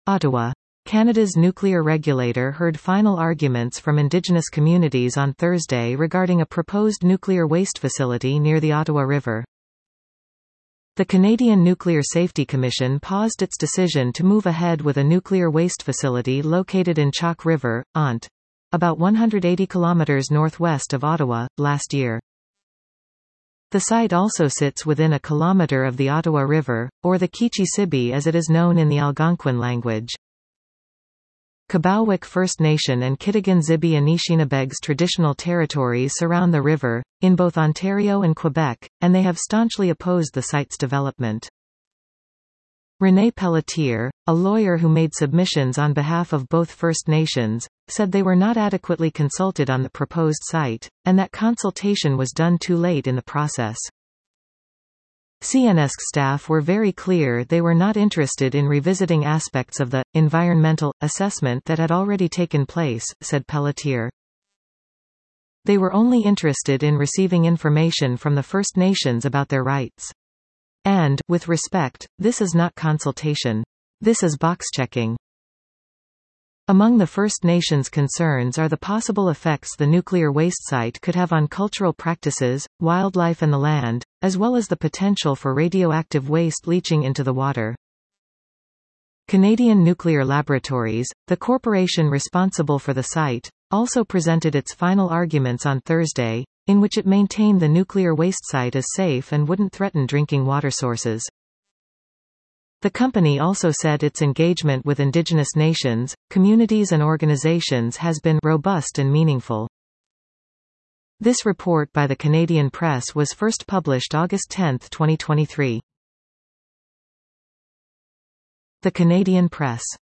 Ottawa. Canada's nuclear regulator heard final arguments from Indigenous communities on Thursday regarding a proposed nuclear waste facility near the Ottawa River. The Canadian Nuclear Safety Commission paused its decision to move ahead with a nuclear waste facility located in Chalk River, Ont, about 180 kilometers northwest of Ottawa, last year. The site also sits within a kilometer of the Ottawa River, or the Kichi-Sibi as it is known in the Algonquin language. Kabauwik First Nation and Kitigan-Zibi Anishinaabeg's traditional territories surround the river, in both Ontario and Quebec, and they have staunchly opposed the site's development. René Pelletier, a lawyer who made submissions on behalf of both First Nations, said they were not adequately consulted on the proposed site, and that consultation was done too late in the process. CNSC staff were very clear they were not interested in revisiting aspects of the environmental assessment that had already taken place, said Pelletier. They were only interested in receiving information from the First Nations about their rights. And, with respect, this is not consultation. This is box-checking. Among the First Nations' concerns are the possible effects the nuclear waste site could have on cultural practices, wildlife and the land, as well as the potential for radioactive waste leaching into the water. Canadian Nuclear Laboratories, the corporation responsible for the site, also presented its final arguments on Thursday, in which it maintained the nuclear waste site is safe and wouldn't threaten drinking water sources. The company also said its engagement with Indigenous nations, communities and organizations has been robust and meaningful. This report by the Canadian Press was first published August 10, 2023. The Canadian Press.